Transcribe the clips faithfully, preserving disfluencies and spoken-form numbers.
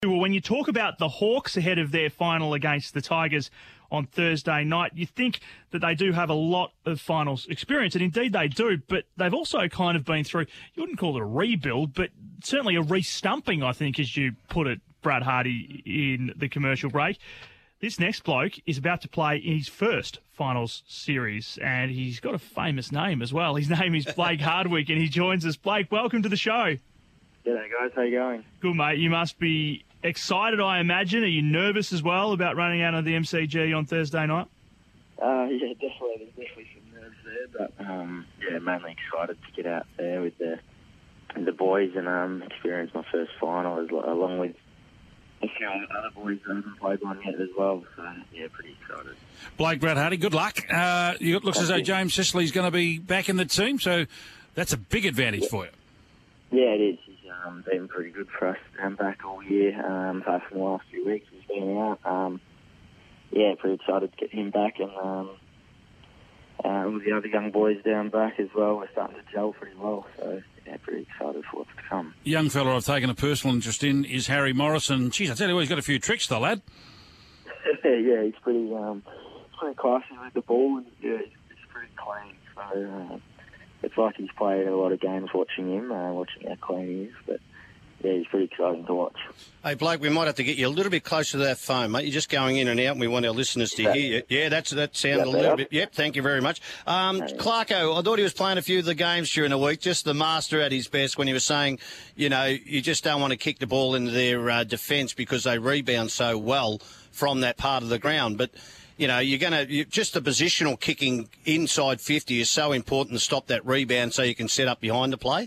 Well, when you talk about the Hawks ahead of their final against the Tigers on Thursday night, you think that they do have a lot of finals experience, and indeed they do, but they've also kind of been through, you wouldn't call it a rebuild, but certainly a re-stumping, I think, as you put it, Brad Hardy, in the commercial break. This next bloke is about to play in his first finals series, and he's got a famous name as well. His name is Blake Hardwick, and he joins us. Blake, welcome to the show. G'day, guys. How you going? Good, mate. You must be excited, I imagine. Are you nervous as well about running out of the M C G on Thursday night? Uh, yeah, definitely. There's definitely some nerves there, but um, yeah, mainly excited to get out there with the with the boys and um, experience my first final, as, along with a few other boys that haven't played one yet as well. So yeah, pretty excited. Blake, Brad Hardy, good luck. Uh, it looks Thank as though you. James Sicily's going to be back in the team, so that's a big advantage yeah. for you. Yeah, it is. He's um, been pretty good for us um, back all year, um, apart from the last few weeks he's been out. Um, yeah, pretty excited to get him back, and um, uh, all the other young boys down back as well. We're starting to gel pretty well, so yeah, pretty excited for what's to come. Young fella I've taken a personal interest in is Harry Morrison. Geez, I tell you what, he's got a few tricks, the lad. Yeah, he's pretty, um, pretty classy with the ball, and yeah, he's, he's pretty clean. So uh, it's like he's played a lot of games watching him, uh, watching how clean he is, but yeah, he's pretty exciting to watch. Hey, Blake, we might have to get you a little bit closer to that phone, mate. You're just going in and out, and we want our listeners to that, hear you. Yeah, that's that sounded a little bit. Yep, thank you very much. Um, no, Clarko, I thought he was playing a few of the games during the week, just the master at his best when he was saying, you know, you just don't want to kick the ball into their uh, defence because they rebound so well from that part of the ground. But, you know, you're going to, just the positional kicking inside fifty is so important to stop that rebound so you can set up behind the play.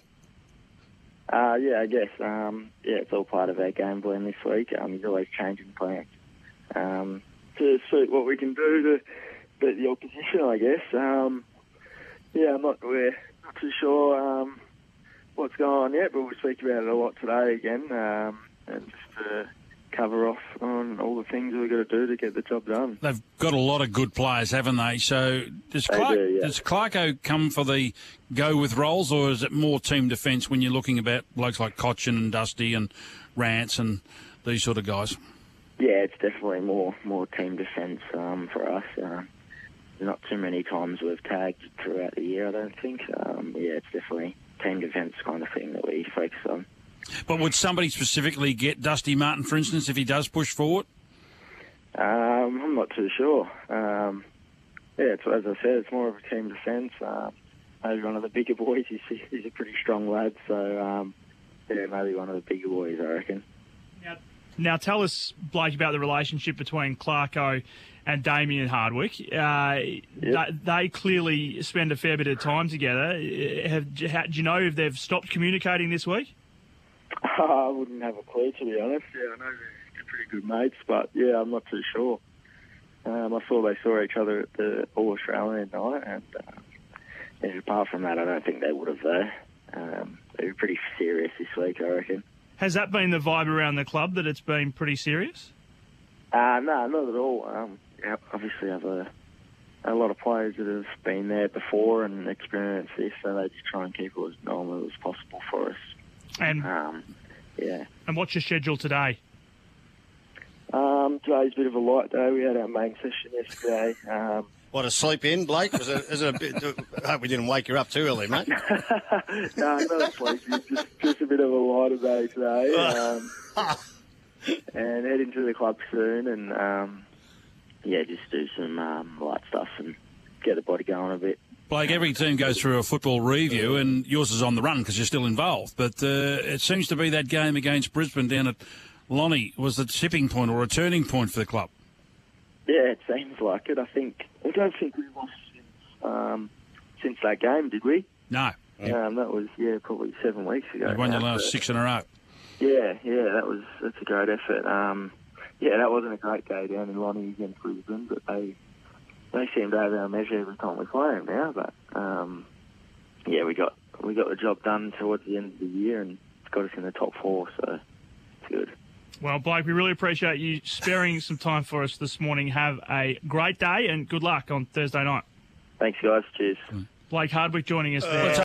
Uh, yeah, I guess. Um, yeah, it's all part of our game plan this week. Um, he's always changing plans um, to suit what we can do to beat the opposition, I guess. Um, yeah, I'm not, we're not too sure um, what's going on yet, but we'll speak about it a lot today again, um, and just to cover off on all the things we've got to do to get the job done. They've got a lot of good players, haven't they? So does, they Clark, do, yeah. does Clarko come for the go-with roles, or is it more team defence when you're looking about blokes like Cochin and Dusty and Rance and these sort of guys? Yeah, it's definitely more more team defence um, for us. Uh, not too many times we've tagged throughout the year, I don't think. Um, yeah, it's definitely team defence kind of thing that we focus on. But would somebody specifically get Dusty Martin, for instance, if he does push forward? Um, I'm not too sure. Um, yeah, it's, as I said, it's more of a team defence. Um, maybe one of the bigger boys. He's, he's a pretty strong lad, so um, yeah, maybe one of the bigger boys, I reckon. Now, now tell us, Blake, about the relationship between Clarko and Damien Hardwick. Uh, yep. they, they clearly spend a fair bit of time together. Have, do you know if they've stopped communicating this week? I wouldn't have a clue, to be honest. Yeah, I know they're pretty good mates, but yeah, I'm not too sure. Um, I saw they saw each other at the All-Australian night, and uh, yeah, apart from that, I don't think they would have, though. Um, they were pretty serious this week, I reckon. Has that been the vibe around the club, that it's been pretty serious? Uh, no, not at all. Um, yeah, obviously, have a, a lot of players that have been there before and experienced this, so they just try and keep it as normal as possible for us. And um, yeah. And what's your schedule today? Um, today's a bit of a light day. We had our main session yesterday. Um, what, a sleep in, Blake? Was it, is it a bit, I hope we didn't wake you up too early, mate. No, not a sleep in. Just, just a bit of a lighter day today. Um, and head into the club soon, and um, yeah, just do some um, light stuff and get the body going a bit. Blake, every team goes through a football review, and yours is on the run because you're still involved. But uh, it seems to be that game against Brisbane down at Lonnie was the tipping point or a turning point for the club. Yeah, it seems like it. I think I don't think we lost since, um, since that game, did we? No. Um, that was yeah, probably seven weeks ago. You won your last but, six in a row. Yeah, yeah, that was that's a great effort. Um, yeah, that wasn't a great day down in Lonnie against Brisbane, but they. They seem to have our measure every time we play them now, but um, yeah, we got we got the job done towards the end of the year, and it's got us in the top four, so it's good. Well, Blake, we really appreciate you sparing some time for us this morning. Have a great day and good luck on Thursday night. Thanks, guys. Cheers. Blake Hardwick joining us there.